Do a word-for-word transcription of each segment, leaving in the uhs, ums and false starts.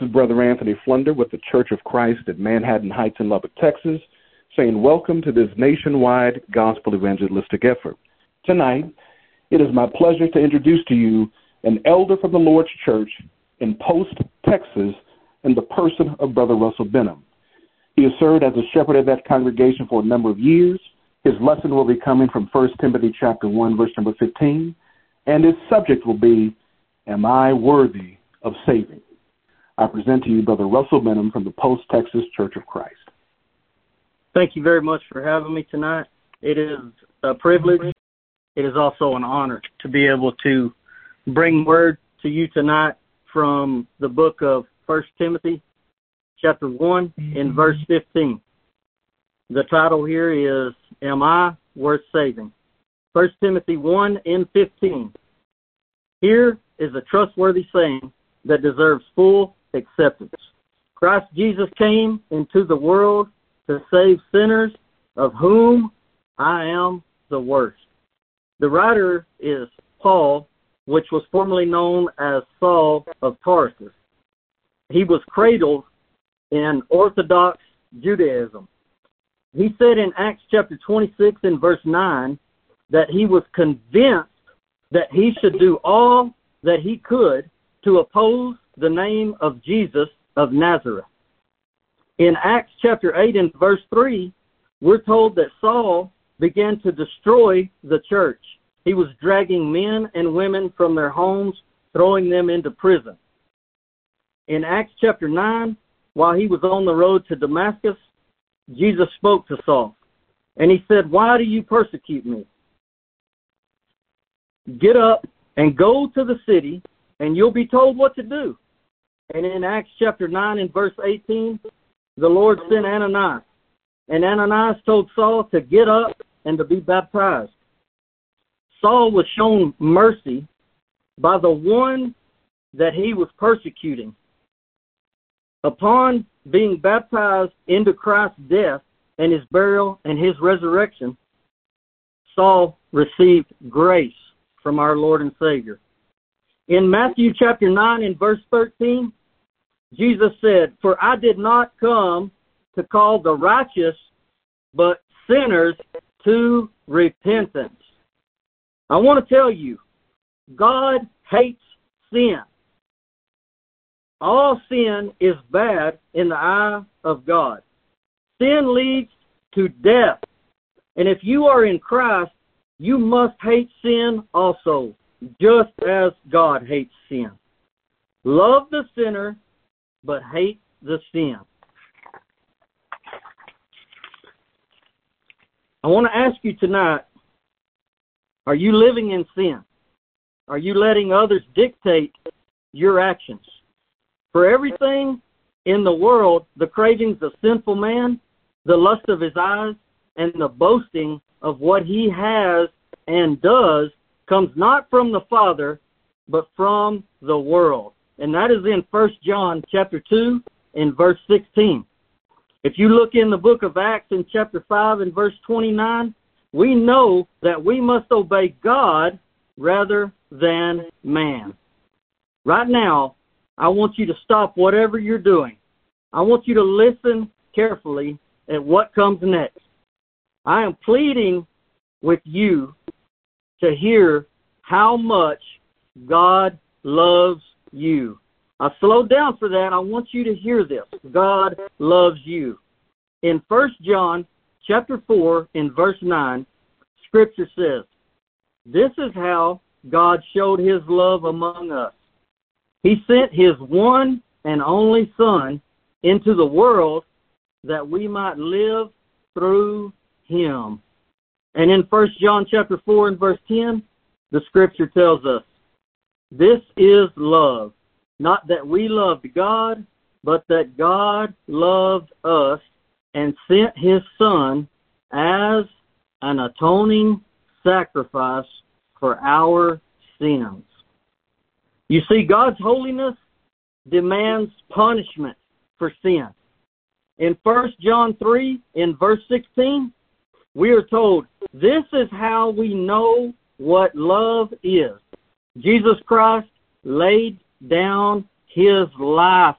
This is Brother Anthony Flunder with the Church of Christ at Manhattan Heights in Lubbock, Texas, saying welcome to this nationwide gospel evangelistic effort. Tonight, it is my pleasure to introduce to you an elder from the Lord's Church in Post, Texas, in the person of Brother Russell Benham. He has served as a shepherd of that congregation for a number of years. His lesson will be coming from First Timothy chapter one, verse number fifteen, and his subject will be, Am I Worthy of Saving? I present to you Brother Russell Benham from the Post, Texas Church of Christ. Thank you very much for having me tonight. It is a privilege. It is also an honor to be able to bring word to you tonight from the book of First Timothy, chapter one, in verse fifteen. The title here is, Am I Worth Saving? First Timothy one and fifteen. Here is a trustworthy saying that deserves full acceptance. Christ Jesus came into the world to save sinners, of whom I am the worst. The writer is Paul, which was formerly known as Saul of Tarsus. He was cradled in Orthodox Judaism. He said in Acts chapter twenty-six and verse nine that he was convinced that he should do all that he could to oppose the name of Jesus of Nazareth. In Acts chapter eight and verse three, we're told that Saul began to destroy the church. He was dragging men and women from their homes, throwing them into prison. In Acts chapter nine, while he was on the road to Damascus, Jesus spoke to Saul, and he said, Why do you persecute me? Get up and go to the city, and you'll be told what to do. And in Acts chapter nine and verse eighteen, the Lord sent Ananias, and Ananias told Saul to get up and to be baptized. Saul was shown mercy by the one that he was persecuting. Upon being baptized into Christ's death and his burial and his resurrection, Saul received grace from our Lord and Savior. In Matthew chapter nine and verse thirteen, Jesus said, For I did not come to call the righteous, but sinners to repentance. I want to tell you, God hates sin. All sin is bad in the eye of God. Sin leads to death. And if you are in Christ, you must hate sin also, just as God hates sin. Love the sinner, but hate the sin. I want to ask you tonight, are you living in sin? Are you letting others dictate your actions? For everything in the world, the cravings of sinful man, the lust of his eyes, and the boasting of what he has and does comes not from the Father, but from the world. And that is in First John chapter two and verse sixteen. If you look in the book of Acts in chapter five and verse twenty-nine, we know that we must obey God rather than man. Right now, I want you to stop whatever you're doing. I want you to listen carefully at what comes next. I am pleading with you to hear how much God loves you. I slowed down for that. I want you to hear this. God loves you. In First John chapter four in verse nine, Scripture says, This is how God showed his love among us. He sent his one and only Son into the world that we might live through him. And in First John chapter four and verse ten, the Scripture tells us, This is love, not that we loved God, but that God loved us and sent his Son as an atoning sacrifice for our sins. You see, God's holiness demands punishment for sin. In First John three, in verse sixteen, we are told, This is how we know what love is. Jesus Christ laid down his life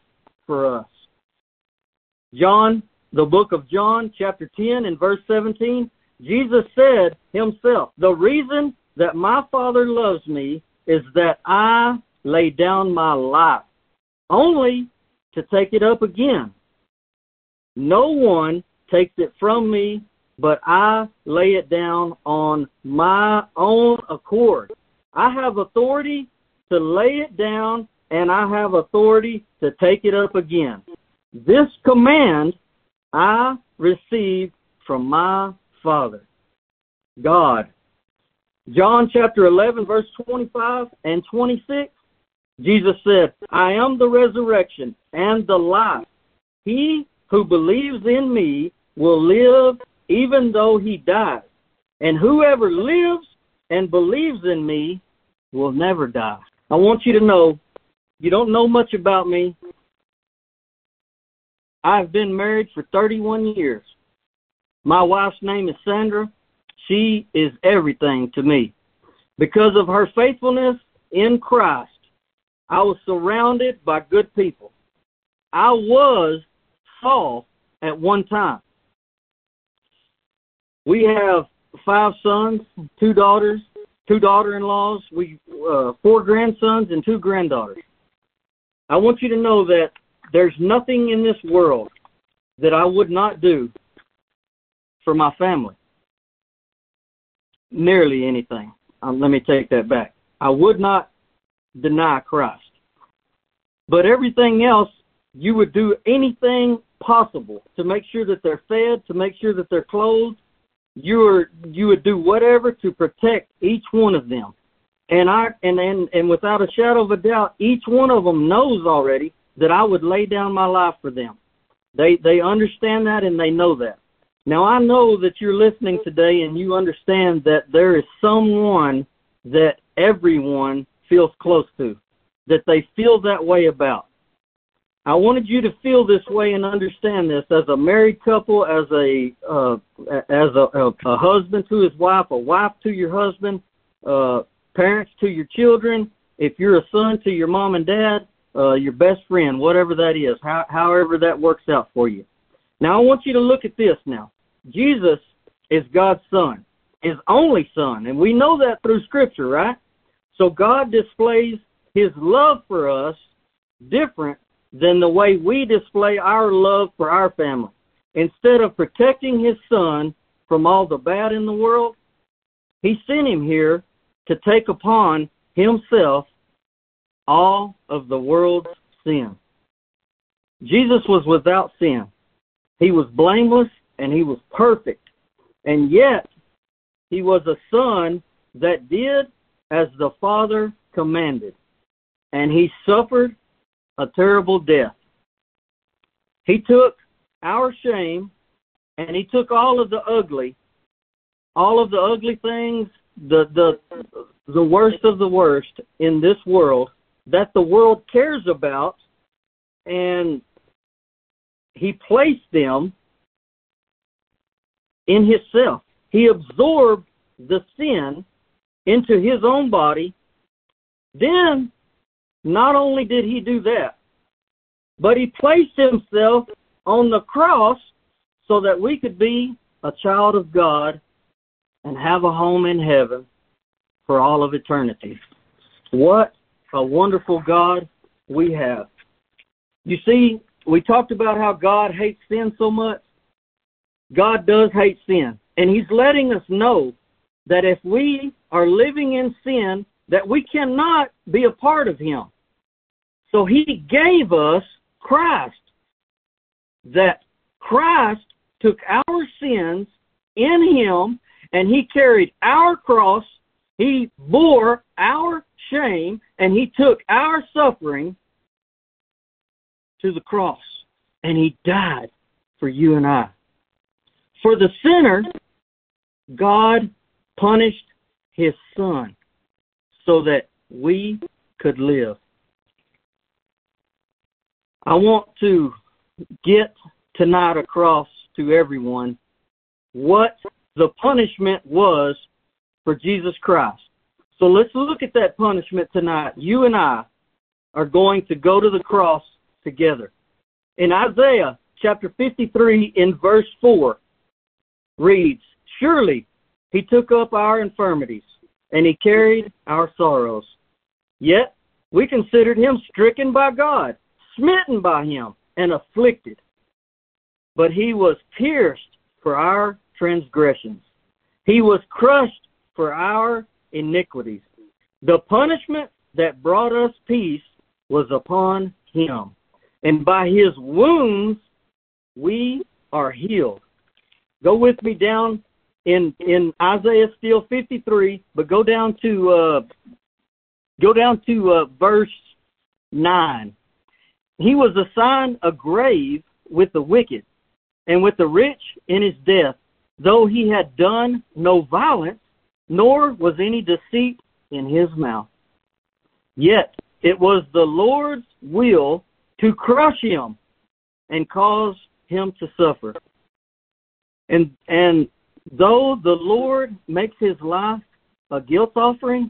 for us. John, the book of John, chapter ten and verse seventeen, Jesus said himself, the reason that my Father loves me is that I lay down my life, only to take it up again. No one takes it from me, but I lay it down on my own accord. I have authority to lay it down, and I have authority to take it up again. This command I received from my Father, God. John chapter eleven, verse twenty-five and twenty-six, Jesus said, I am the resurrection and the life. He who believes in me will live even though he dies. And whoever lives and believes in me will never die. I want you to know, you don't know much about me. I've been married for thirty-one years. My wife's name is Sandra. She is everything to me. Because of her faithfulness in Christ, I was surrounded by good people. I was Saul at one time. We have five sons, two daughters, two daughter-in-laws, we uh, four grandsons, and two granddaughters. I want you to know that there's nothing in this world that I would not do for my family. Nearly anything. Um, let me take that back. I would not deny Christ. But everything else, you would do anything possible to make sure that they're fed, to make sure that they're clothed. You are, you would do whatever to protect each one of them. And I and, and, and without a shadow of a doubt, each one of them knows already that I would lay down my life for them. They they understand that and they know that. Now, I know that you're listening today and you understand that there is someone that everyone feels close to, that they feel that way about. I wanted you to feel this way and understand this as a married couple, as a uh, as a, a, a husband to his wife, a wife to your husband, uh, parents to your children, if you're a son to your mom and dad, uh, your best friend, whatever that is, how, however that works out for you. Now, I want you to look at this now. Jesus is God's son, his only son, and we know that through Scripture, right? So God displays his love for us different than the way we display our love for our family. Instead of protecting his son from all the bad in the world, he sent him here to take upon himself all of the world's sin. Jesus was without sin. He was blameless and he was perfect. And yet, he was a son that did as the Father commanded. And he suffered a terrible death. He took our shame and he took all of the ugly, all of the ugly things, the the the worst of the worst in this world that the world cares about, and he placed them in himself. He absorbed the sin into his own body. Then, not only did he do that, but he placed himself on the cross so that we could be a child of God and have a home in heaven for all of eternity. What a wonderful God we have. You see, we talked about how God hates sin so much. God does hate sin. And he's letting us know that if we are living in sin, that we cannot be a part of him. So he gave us Christ. That Christ took our sins in him, and he carried our cross, he bore our shame, and he took our suffering to the cross. And he died for you and I. For the sinner, God punished his son so that we could live. I want to get tonight across to everyone what the punishment was for Jesus Christ. So let's look at that punishment tonight. You and I are going to go to the cross together. in Isaiah chapter fifty-three in verse four reads, "Surely he took up our infirmities, and he carried our sorrows. Yet we considered him stricken by God, smitten by him, and afflicted. But he was pierced for our transgressions. He was crushed for our iniquities. The punishment that brought us peace was upon him, and by his wounds we are healed." Go with me down in in Isaiah still fifty-three, but go down to uh, go down to uh, verse nine. "He was assigned a grave with the wicked, and with the rich in his death, though he had done no violence, nor was any deceit in his mouth. Yet it was the Lord's will to crush him and cause him to suffer. And and though the Lord makes his life a guilt offering,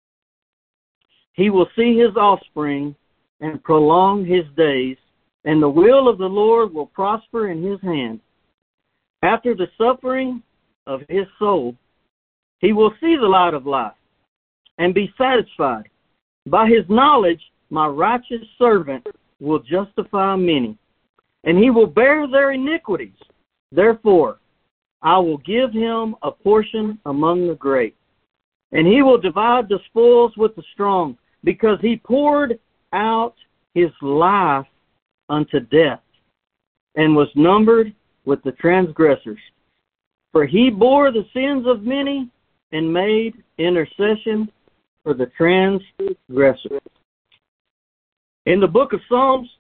he will see his offspring and prolong his days, and the will of the Lord will prosper in his hand. After the suffering of his soul, he will see the light of life and be satisfied. By his knowledge, my righteous servant will justify many, and he will bear their iniquities. Therefore, I will give him a portion among the great, and he will divide the spoils with the strong, because he poured out his life unto death, and was numbered with the transgressors. For he bore the sins of many, and made intercession for the transgressors." In the book of Psalms,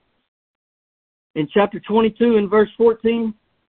in chapter twenty-two and verse fourteen,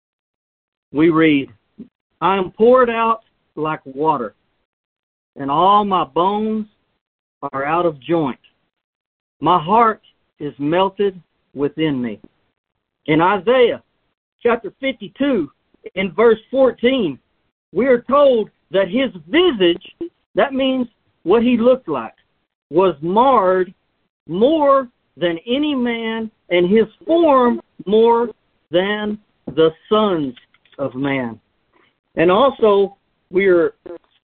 we read, "I am poured out like water, and all my bones are out of joint. My heart is melted within me." In Isaiah chapter fifty-two, in verse fourteen, we are told that his visage, that means what he looked like, was marred more than any man, and his form more than the sons of man. And also, we are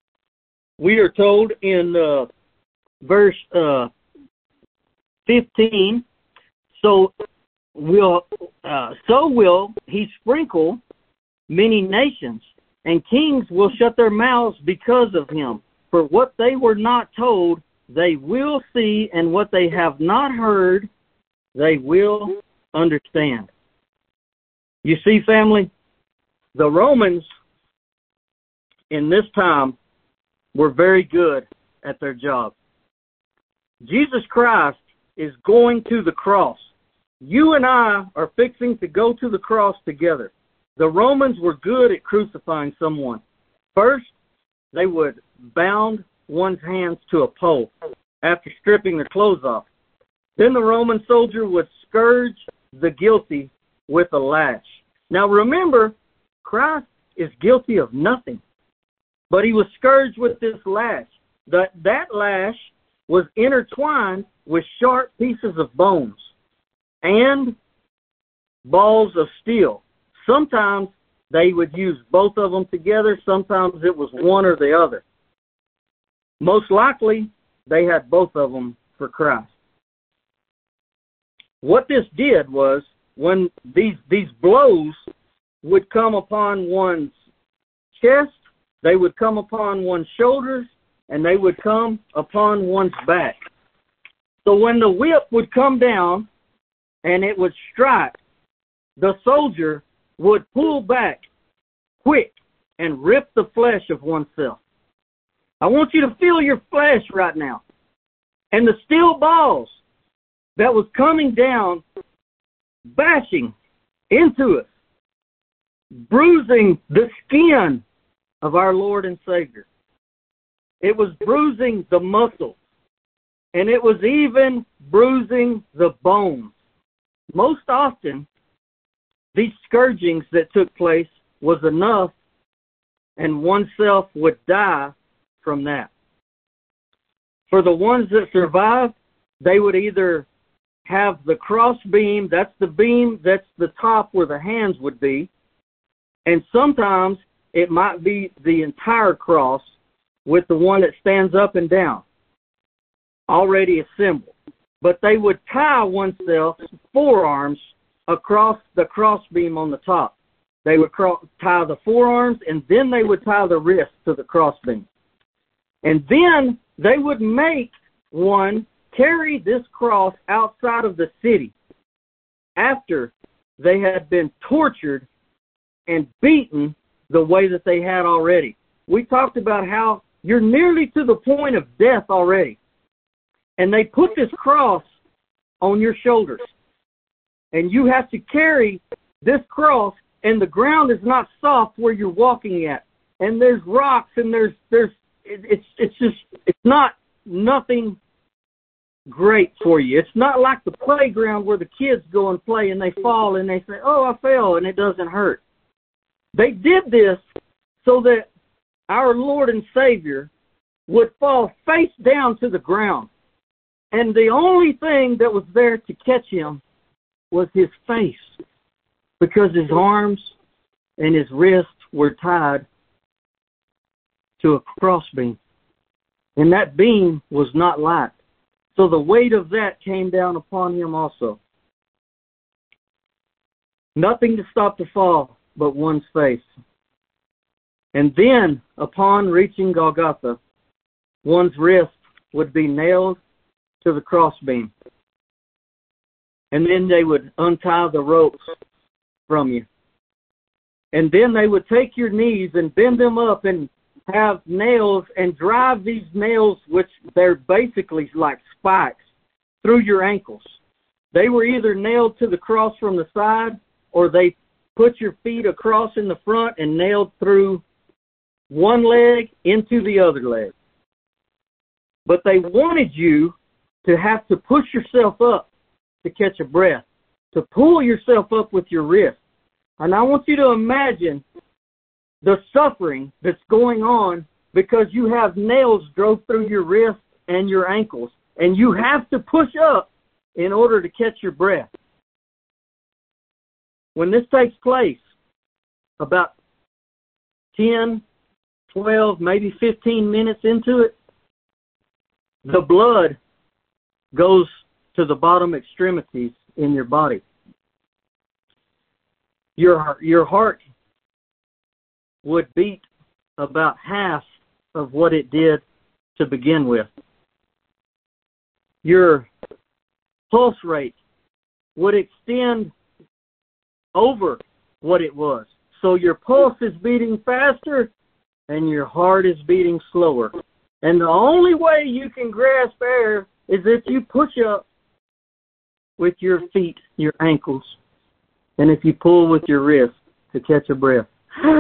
we are told in uh, verse uh, fifteen, so will uh, so will he sprinkle many nations, and kings will shut their mouths because of him. For what they were not told, they will see, and what they have not heard, they will understand. You see, family, the Romans in this time were very good at their job. Jesus Christ is going to the cross. You and I are fixing to go to the cross together. The Romans were good at crucifying someone. First, they would bound one's hands to a pole after stripping their clothes off. Then the Roman soldier would scourge the guilty with a lash. Now remember, Christ is guilty of nothing, but he was scourged with this lash. That, that lash was intertwined with sharp pieces of bones and balls of steel. Sometimes they would use both of them together. Sometimes it was one or the other. Most likely, they had both of them for Christ. What this did was, when these these blows would come upon one's chest, they would come upon one's shoulders, and they would come upon one's back. So when the whip would come down and it would strike, the soldier would pull back quick and rip the flesh of oneself. I want you to feel your flesh right now. And the steel balls that was coming down, bashing into us, bruising the skin of our Lord and Savior. It was bruising the muscles, and it was even bruising the bones. Most often, these scourgings that took place was enough, and oneself would die from that. For the ones that survived, they would either have the cross beam. That's the beam that's the top where the hands would be. And sometimes it might be the entire cross with the one that stands up and down, already assembled. But they would tie oneself's forearms across the cross beam on the top. They would cro- tie the forearms, and then they would tie the wrist to the cross beam. And then they would make one carry this cross outside of the city after they had been tortured and beaten the way that they had already. We talked about how you're nearly to the point of death already. And they put this cross on your shoulders. And you have to carry this cross, and the ground is not soft where you're walking at. And there's rocks, and there's, there's, it, it's, it's just, it's not nothing great for you. It's not like the playground where the kids go and play and they fall and they say, oh, I fell, and it doesn't hurt. They did this so that our Lord and Savior would fall face down to the ground. And the only thing that was there to catch him was his face, because his arms and his wrists were tied to a crossbeam. And that beam was not light. So the weight of that came down upon him also. Nothing to stop the fall but one's face. And then, upon reaching Golgotha, one's wrist would be nailed to the crossbeam. And then they would untie the ropes from you. And then they would take your knees and bend them up and have nails and drive these nails, which they're basically like spikes, through your ankles. They were either nailed to the cross from the side, or they put your feet across in the front and nailed through one leg into the other leg. But they wanted you to have to push yourself up to catch a breath, to pull yourself up with your wrist. And I want you to imagine the suffering that's going on because you have nails drove through your wrists and your ankles, and you have to push up in order to catch your breath. When this takes place, about ten, twelve, maybe fifteen minutes into it, the blood goes to the bottom extremities in your body. Your, your heart would beat about half of what it did to begin with. Your pulse rate would extend over what it was. So your pulse is beating faster and your heart is beating slower. And the only way you can grasp air is if you push up with your feet, your ankles, and if you pull with your wrist to catch a breath.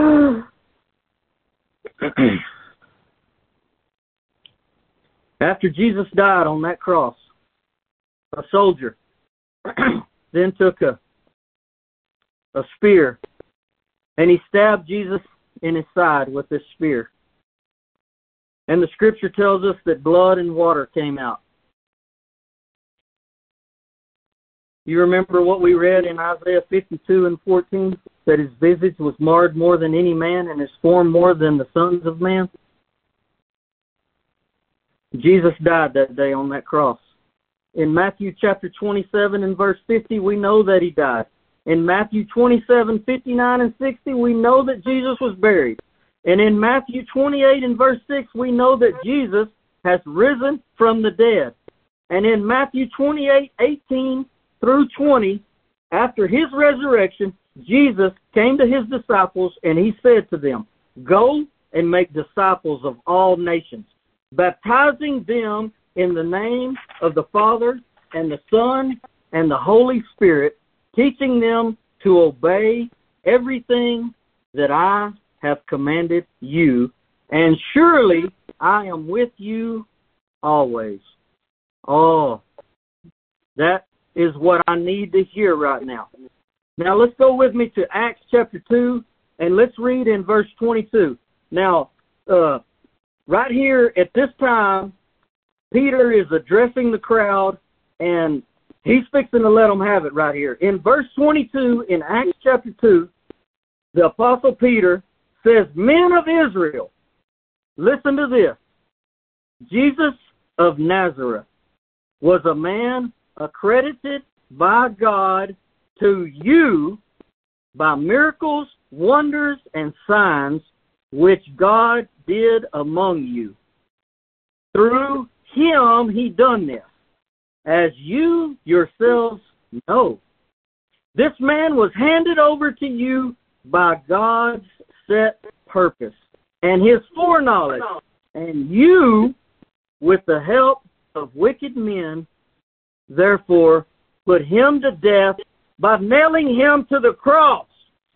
After Jesus died on that cross, a soldier then took a, a spear, and he stabbed Jesus in his side with this spear. And the scripture tells us that blood and water came out. You remember what we read in Isaiah fifty-two and fourteen? That his visage was marred more than any man, and his form more than the sons of man? Jesus died that day on that cross. In Matthew chapter twenty-seven and verse fifty, we know that he died. In Matthew twenty-seven, fifty-nine and sixty, we know that Jesus was buried. And in Matthew twenty-eight and verse six, we know that Jesus has risen from the dead. And in Matthew twenty-eight, eighteen through twenty, after his resurrection, Jesus came to his disciples and he said to them, "Go and make disciples of all nations, baptizing them in the name of the Father and the Son and the Holy Spirit, teaching them to obey everything that I have commanded you, and surely I am with you always." Oh, that is what I need to hear right now. Now let's go with me to Acts chapter two, and let's read in verse twenty-two. Now, uh, right here at this time, Peter is addressing the crowd, and He's fixing to let them have it right here. In verse twenty-two, in Acts chapter two, the Apostle Peter says, "Men of Israel, listen to this. Jesus of Nazareth was a man accredited by God to you by miracles, wonders, and signs which God did among you. Through him he done this, as you yourselves know. This man was handed over to you by God's set purpose and his foreknowledge, and you, with the help of wicked men, therefore put him to death by nailing him to the cross.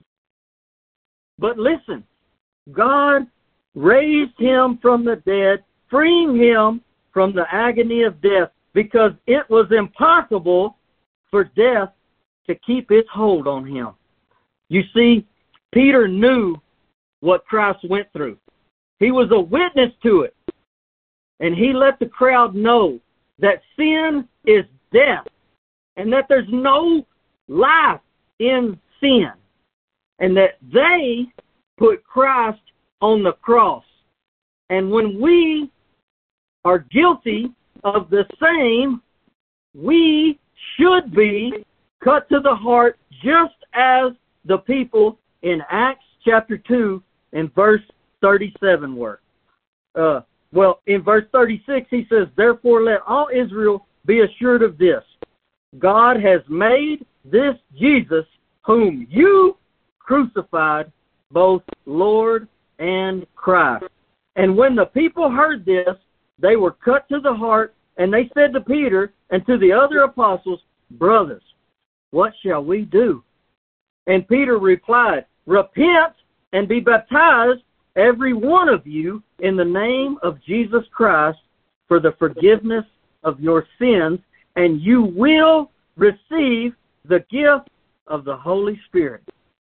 But listen, God raised him from the dead, freeing him from the agony of death, because it was impossible for death to keep its hold on him." You see, Peter knew what Christ went through. He was a witness to it. And he let the crowd know that sin is death and that there's no life in sin, and that they put Christ on the cross. And when we are guilty of the same, we should be cut to the heart, just as the people in Acts chapter two and verse thirty-seven were. Uh, well, in verse thirty-six, he says, "Therefore let all Israel be assured of this. God has made this Jesus, whom you crucified, both Lord and Christ." And when the people heard this, they were cut to the heart, and they said to Peter and to the other apostles, "Brothers, what shall we do?" And Peter replied, "Repent and be baptized, every one of you, in the name of Jesus Christ, for the forgiveness of your sins, and you will receive the gift of the Holy Spirit."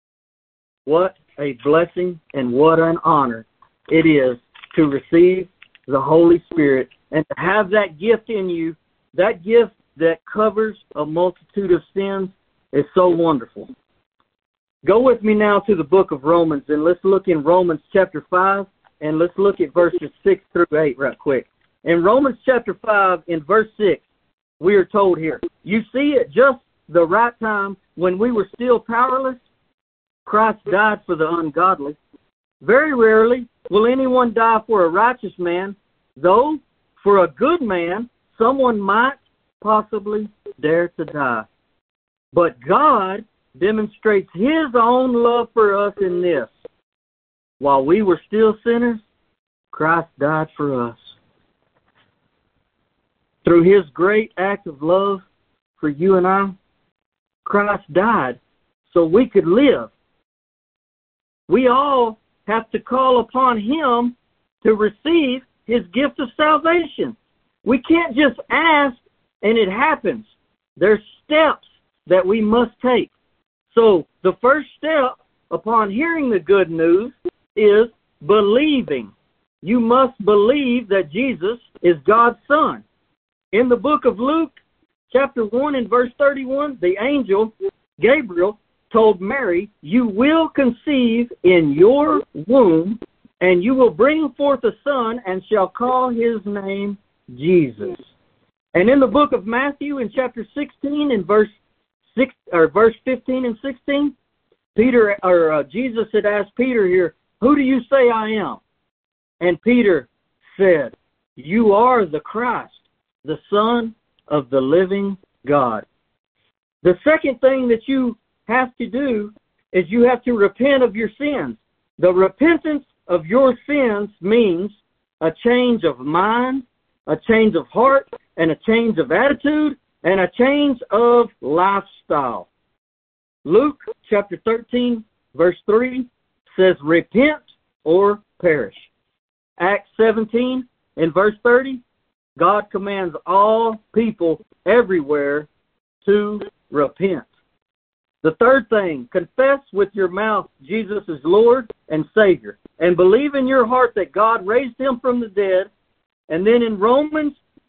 What a blessing and what an honor it is to receive the Holy Spirit and to have that gift in you. That gift that covers a multitude of sins is so wonderful. Go with me now to the book of Romans, and let's look in Romans chapter five, and let's look at verses six through eight right quick. In Romans chapter five, in verse six, we are told here, "You see, at just the right time, when we were still powerless, Christ died for the ungodly. Very rarely will anyone die for a righteous man, though for a good man someone might possibly dare to die. But God demonstrates his own love for us in this: while we were still sinners, Christ died for us." Through his great act of love for you and I, Christ died so we could live. We all have to call upon him to receive his gift of salvation. We can't just ask and it happens. There's steps that we must take. So the first step upon hearing the good news is believing. You must believe that Jesus is God's Son. In the book of Luke, chapter one and verse thirty-one, the angel Gabriel told Mary, "You will conceive in your womb, and you will bring forth a son, and shall call his name Jesus." And in the book of Matthew, in chapter sixteen, in verse six or verse fifteen and sixteen, Peter or uh, Jesus had asked Peter here, "Who do you say I am?" And Peter said, "You are the Christ, the Son of the living God." The second thing that you have to do is you have to repent of your sins. The repentance of your sins means a change of mind, a change of heart, and a change of attitude, and a change of lifestyle. Luke chapter thirteen, verse three says, "Repent or perish." Acts seventeen and verse thirty, God commands all people everywhere to repent. The third thing, confess with your mouth Jesus is Lord and Savior, and believe in your heart that God raised him from the dead. And then in Romans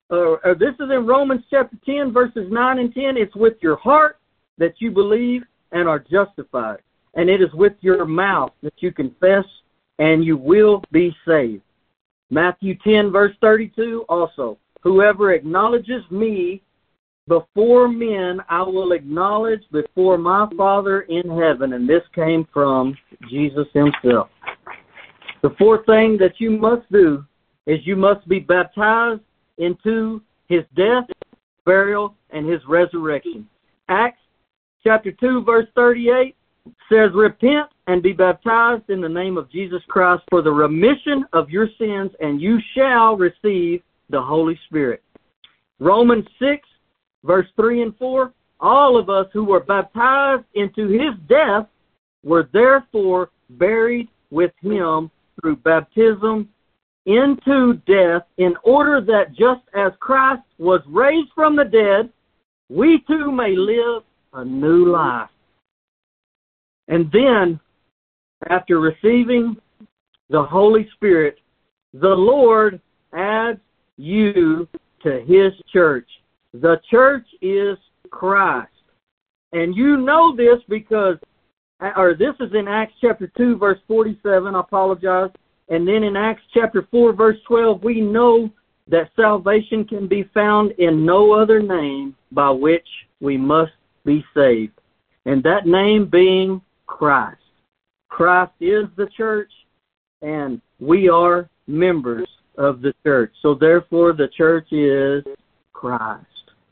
uh, uh, this is in Romans chapter ten, verses nine and ten. It's with your heart that you believe and are justified. And it is with your mouth that you confess and you will be saved. Matthew ten, verse thirty-two also. Whoever acknowledges me before men, I will acknowledge before my Father in heaven. And this came from Jesus himself. The fourth thing that you must do is you must be baptized into his death, burial, and his resurrection. Acts chapter two, verse thirty-eight says, repent and be baptized in the name of Jesus Christ for the remission of your sins, and you shall receive the Holy Spirit. Romans six, verse three and four, all of us who were baptized into his death were therefore buried with him through baptism into death, in order that just as Christ was raised from the dead, we too may live a new life. And then, after receiving the Holy Spirit, the Lord adds you to his church. The church is Christ. And you know this because, or this is in Acts chapter two, verse forty-seven, I apologize. And then in Acts chapter four, verse twelve, we know that salvation can be found in no other name by which we must be saved. And that name being Christ. Christ is the church, and we are members of the church. So therefore, the church is Christ.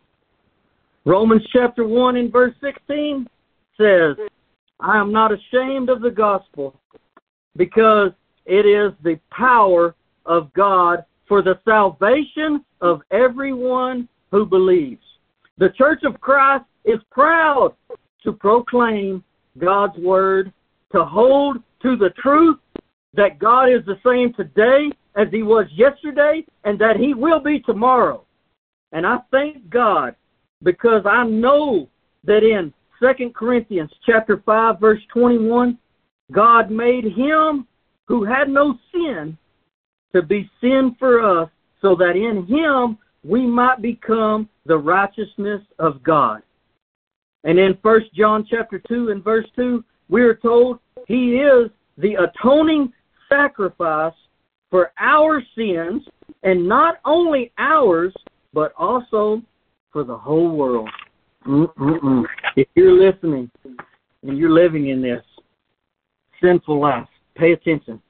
Romans chapter one and verse sixteen says, I am not ashamed of the gospel, because it is the power of God for the salvation of everyone who believes. The Church of Christ is proud to proclaim God's word, to hold to the truth that God is the same today as he was yesterday, and that he will be tomorrow. And I thank God, because I know that in Second Corinthians chapter five, verse twenty-one, God made him who had no sin to be sin for us, so that in him we might become the righteousness of God. And in First John chapter two and verse two, we are told he is the atoning sacrifice for our sins, and not only ours, but also for the whole world. Mm-mm-mm. If you're listening and you're living in this sinful life, pay attention.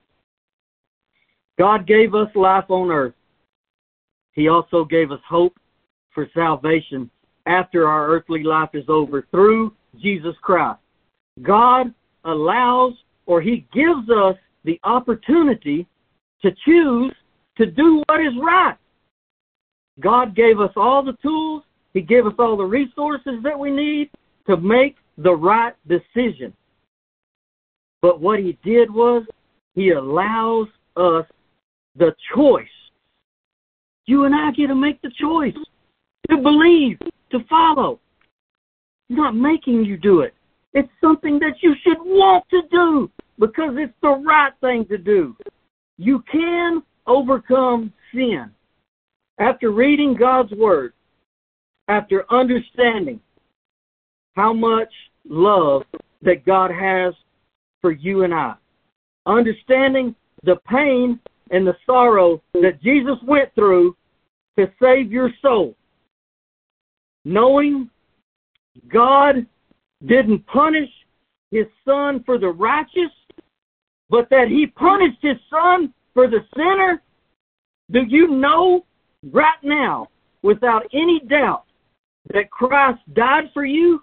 God gave us life on earth. He also gave us hope for salvation after our earthly life is over through Jesus Christ. God allows, or he gives us the opportunity to choose to do what is right. God gave us all the tools. He gave us all the resources that we need to make the right decision. But what he did was, he allows us the choice. You and I get to make the choice to believe, to follow. He's not making you do it. It's something that you should want to do because it's the right thing to do. You can overcome sin. After reading God's Word, after understanding how much love that God has for you and I, understanding the pain and the sorrow that Jesus went through to save your soul, knowing God didn't punish his son for the righteous, but that he punished his son for the sinner, do you know right now, without any doubt, that Christ died for you?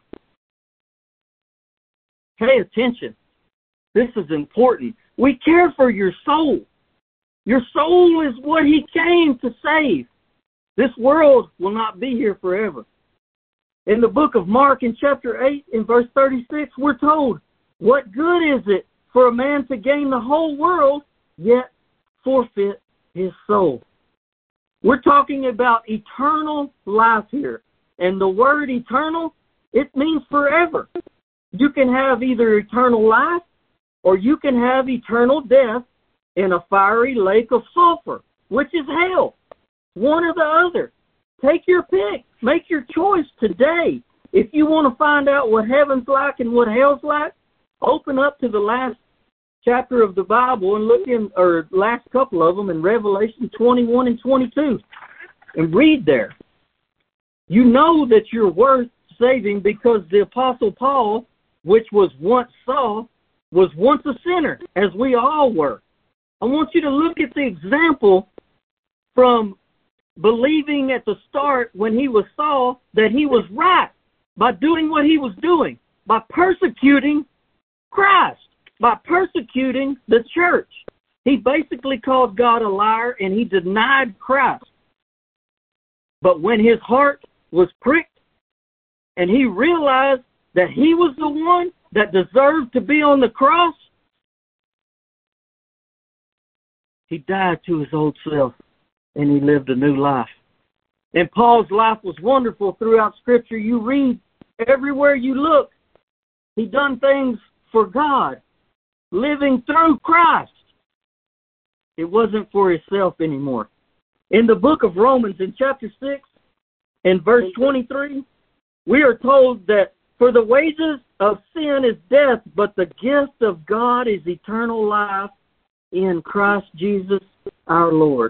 Pay attention. This is important. We care for your soul. Your soul is what he came to save. This world will not be here forever. In the book of Mark in chapter eight in verse thirty-six, we're told, what good is it for a man to gain the whole world, yet forfeit his soul? We're talking about eternal life here. And the word eternal, it means forever. You can have either eternal life or you can have eternal death in a fiery lake of sulfur, which is hell. One or the other. Take your pick. Make your choice today. If you want to find out what heaven's like and what hell's like, open up to the last chapter of the Bible and look in, or last couple of them in Revelation twenty-one and twenty-two, and read there. You know that you're worth saving because the Apostle Paul, which was once Saul, was once a sinner, as we all were. I want you to look at the example from believing at the start when he was Saul that he was right by doing what he was doing, by persecuting Christ, by persecuting the church. He basically called God a liar and he denied Christ. But when his heart was pricked and he realized that he was the one that deserved to be on the cross, he died to his old self and he lived a new life. And Paul's life was wonderful throughout Scripture. You read everywhere you look, he done things for God, living through Christ. It wasn't for himself anymore. In the book of Romans, in chapter six, in verse twenty-three, we are told that for the wages of sin is death, but the gift of God is eternal life in Christ Jesus our Lord.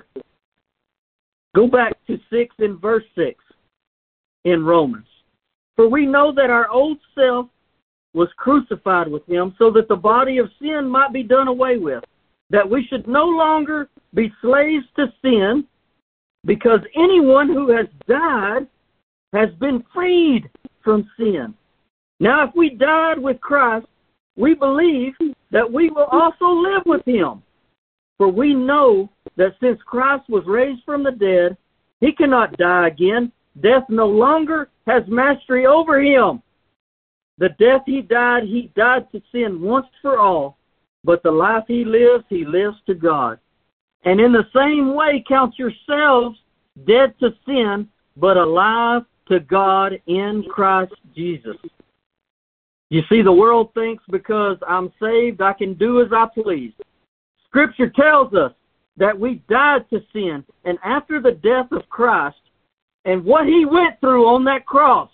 Go back to six in verse six in Romans. For we know that our old self was crucified with him so that the body of sin might be done away with, that we should no longer be slaves to sin, because anyone who has died has been freed from sin. Now, if we died with Christ, we believe that we will also live with him. For we know that since Christ was raised from the dead, he cannot die again. Death no longer has mastery over him. The death he died, he died to sin once for all. But the life he lives, he lives to God. And in the same way, count yourselves dead to sin, but alive to God in Christ Jesus. You see, the world thinks because I'm saved, I can do as I please. Scripture tells us that we died to sin, and after the death of Christ and what he went through on that cross,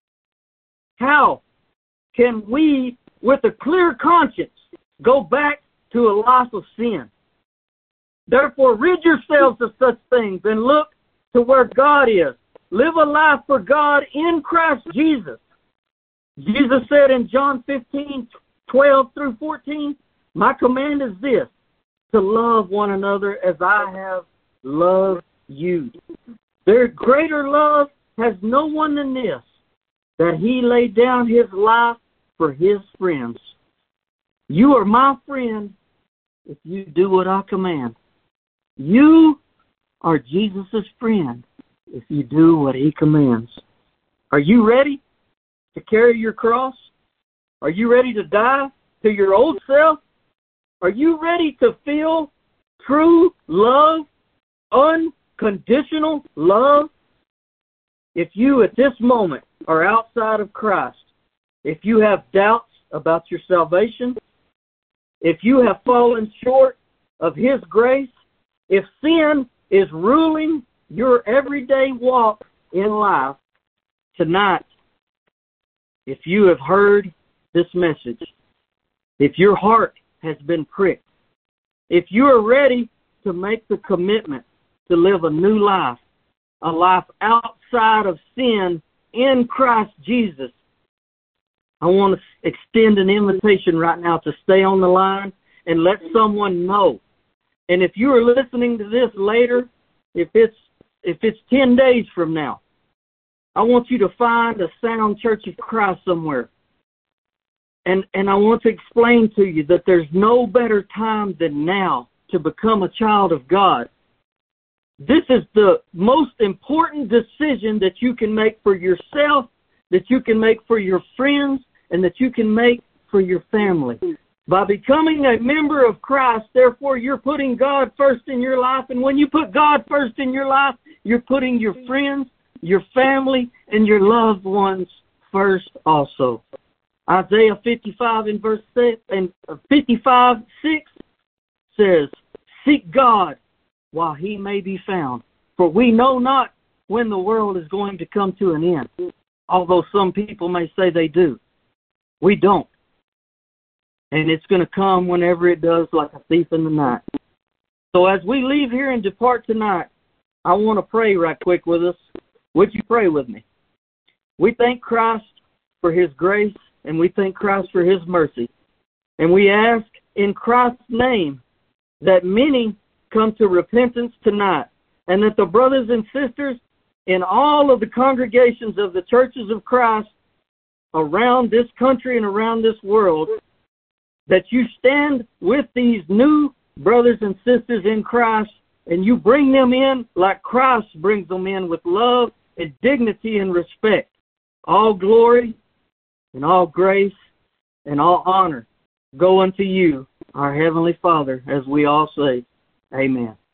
how can we, with a clear conscience, go back to a life of sin? Therefore, rid yourselves of such things and look to where God is. Live a life for God in Christ Jesus. Jesus said in John fifteen, twelve through fourteen, my command is this, to love one another as I have loved you. Their greater love has no one than this, that he laid down his life for his friends. You are my friend if you do what I command. You are Jesus' friend if you do what he commands. Are you ready to carry your cross? Are you ready to die to your old self? Are you ready to feel true love, unconditional love? If you at this moment are outside of Christ, if you have doubts about your salvation, if you have fallen short of his grace, if sin is ruling your everyday walk in life, tonight, if you have heard this message, if your heart has been pricked, if you are ready to make the commitment to live a new life, a life outside of sin in Christ Jesus, I want to extend an invitation right now to stay on the line and let someone know. And if you are listening to this later, if it's if it's ten days from now, I want you to find a Sound Church of Christ somewhere. And and I want to explain to you that there's no better time than now to become a child of God. This is the most important decision that you can make for yourself, that you can make for your friends, and that you can make for your family. By becoming a member of Christ, therefore, you're putting God first in your life. And when you put God first in your life, you're putting your friends, your family, and your loved ones first also. Isaiah fifty-five and verse six, and fifty-five six says, "Seek God while he may be found, for we know not when the world is going to come to an end, although some people may say they do. We don't. And it's going to come whenever it does, like a thief in the night. So as we leave here and depart tonight, I want to pray right quick with us. Would you pray with me? We thank Christ for His grace, and we thank Christ for His mercy. And we ask in Christ's name that many come to repentance tonight, and that the brothers and sisters in all of the congregations of the churches of Christ around this country and around this world, that you stand with these new brothers and sisters in Christ, and you bring them in like Christ brings them in, with love and dignity and respect. All glory and all grace and all honor go unto you, our Heavenly Father, as we all say, amen.